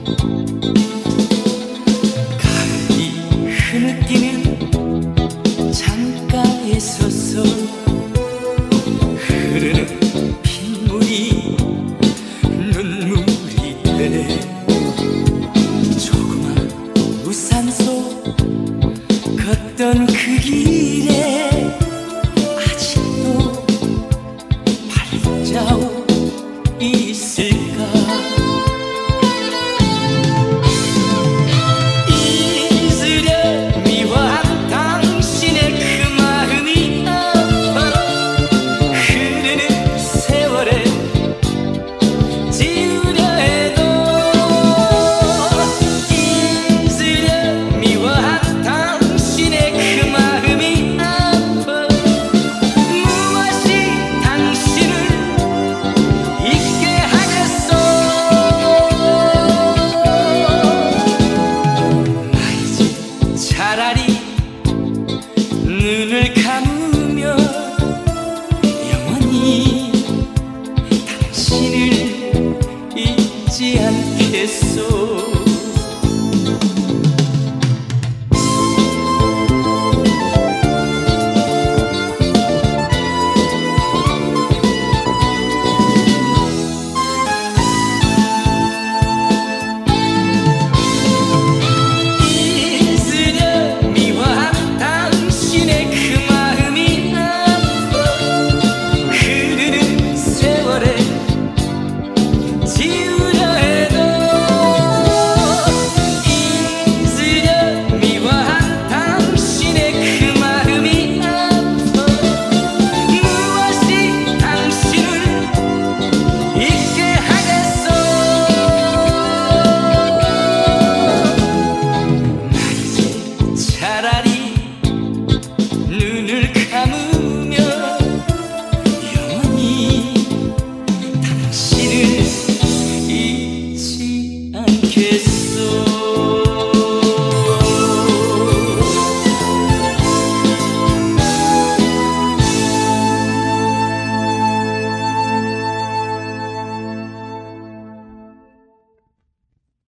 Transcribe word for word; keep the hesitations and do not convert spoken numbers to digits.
가을이 흐느끼는 창가에 서서 흐르는 빗물이 눈물이 되네. 조그만 우산 속 걷던 그 길에 아직도 발자국 있을까. 잊으려 미워한 당신의 그 마음이 아파. 흐르는 세월에 지우려 해도 잊으려 미워한 당신의 그 마음이 아파. 무엇이 당신을 잊게 하겠소. 나 이제 차라리 눈을 감으며 영원히 당신을 잊지 않겠소.